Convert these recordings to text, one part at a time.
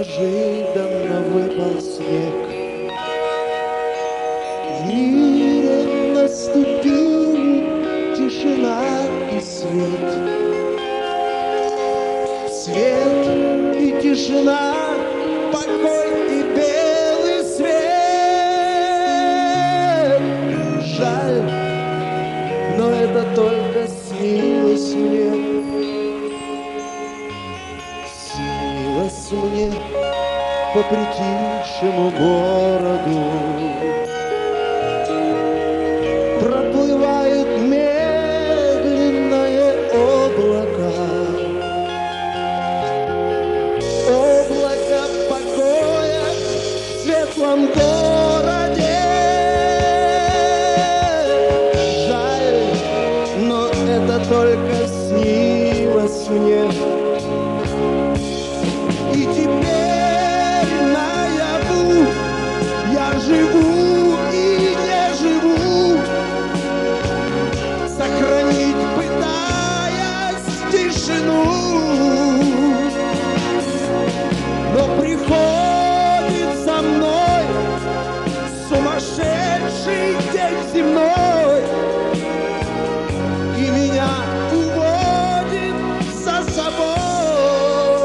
неожиданно выпал снег. В мире наступили тишина и свет. Свет и тишина, покой и белый свет. Жаль, но это только снилось мне. Снилось мне по притихшему городу. Проплывают медленные облака. Облако покоя в светлом городе. Жаль, но это только снилось мне. И теперь наяву я живу и не живу, сохранить пытаясь тишину. Но приходит за мной сумасшедший день земной, и меня уводит за собой.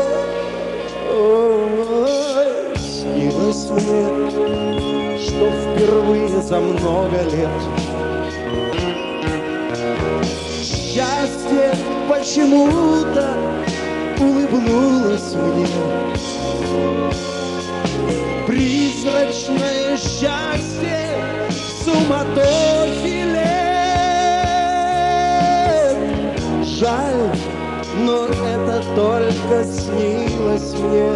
Ой, снилось мне, что впервые за много лет счастье почему-то улыбнулось мне. Призрачное счастье в суматохе лет. Жаль, но это только снилось мне.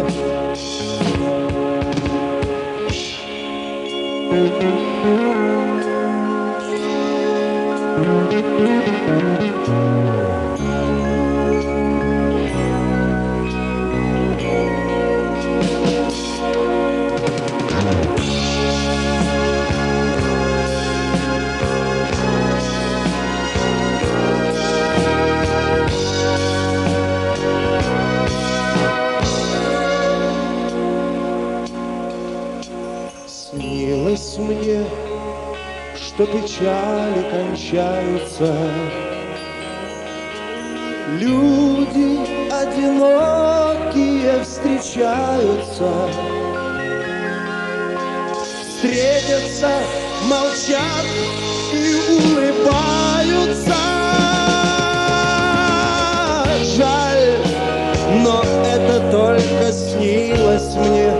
Снилось мне, что печали кончаются, люди одинокие встречаются, встретятся, молчат и улыбаются. Жаль, но это только снилось мне.